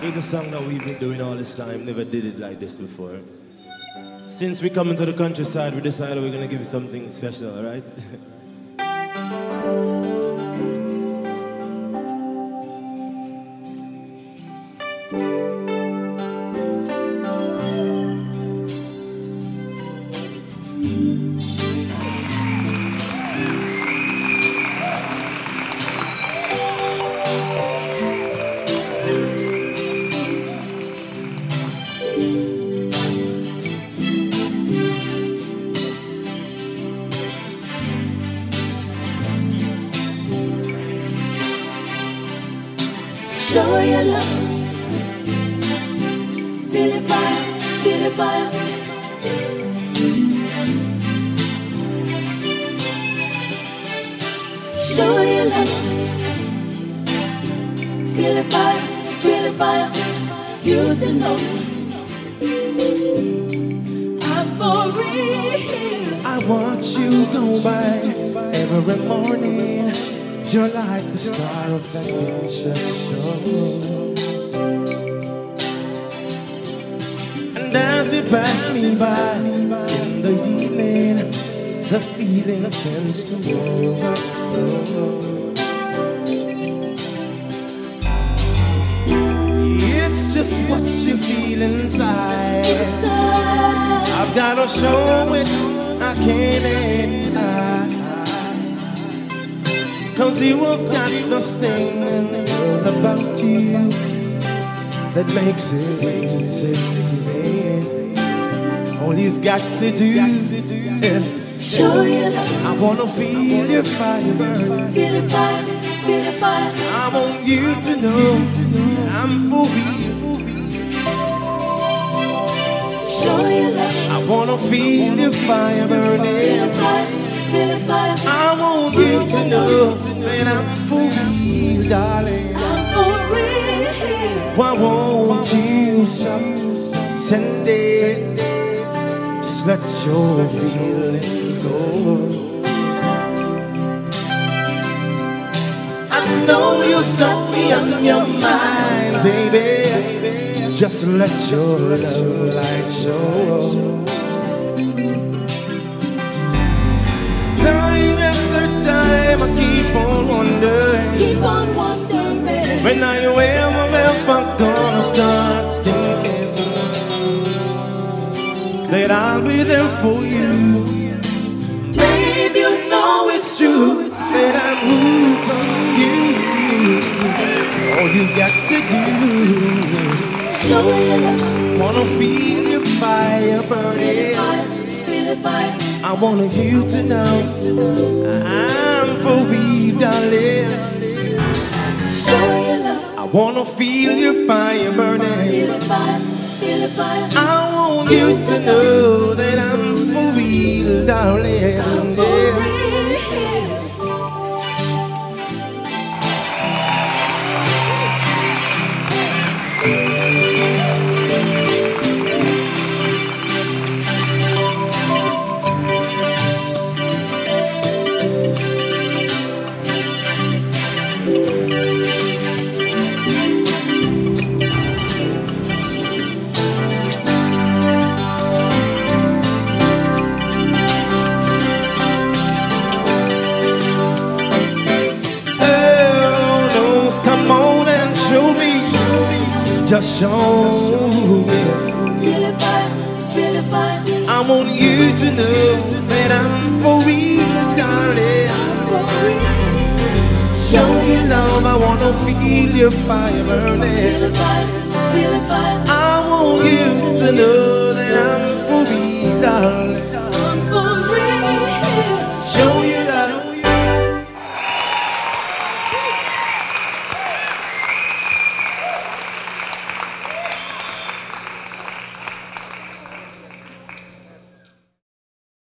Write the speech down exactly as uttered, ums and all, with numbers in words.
There's a song that we've been doing all this time, never did it like this before. Since we come into the countryside, we decided we're gonna give you something special, alright? Show your love, feel the fire, feel the fire. Show your love, feel the fire, feel the fire. You to know I'm for real. I watch you go by every morning. You're like the star of that picture show. And as you pass me by in the evening, the feeling tends to grow. It's just what you feel inside. I've gotta show it, I can't hide. Cause you have got this thing about you that makes it easy to me. All you've got to do is show your love. I wanna feel your fire burn. Feel the fire, feel the fire. I want you to know I'm for real. Show your love. I wanna feel your fire burning. Feel the fire, feel the fire. I want you to know that I'm for real, darling. I'm for real. Why won't you stop sending? Just let your feelings go. I know you've got me on your mind, baby. Just let your love light show. Time after time, I keep on wondering. Keep on wondering. When are you ever, ever gonna start thinking that I'll be there for you? Babe, you know it's true that I'm hooked on you. All you've got to do is show your love. Wanna feel your fire burning. Feel the fire. I want you to know I'm for real, darling. Show your love. I wanna feel your fire burning. Feel the fire, feel the fire. I want you to know that I'm for real, darling. I'm for real. Just show me. Feel the fire, feel the fire. I want you to know that I'm for real, darling. Show your love, I wanna feel your fire burning. Feel the fire, feel the fire. I want you to know that I'm for real, darling.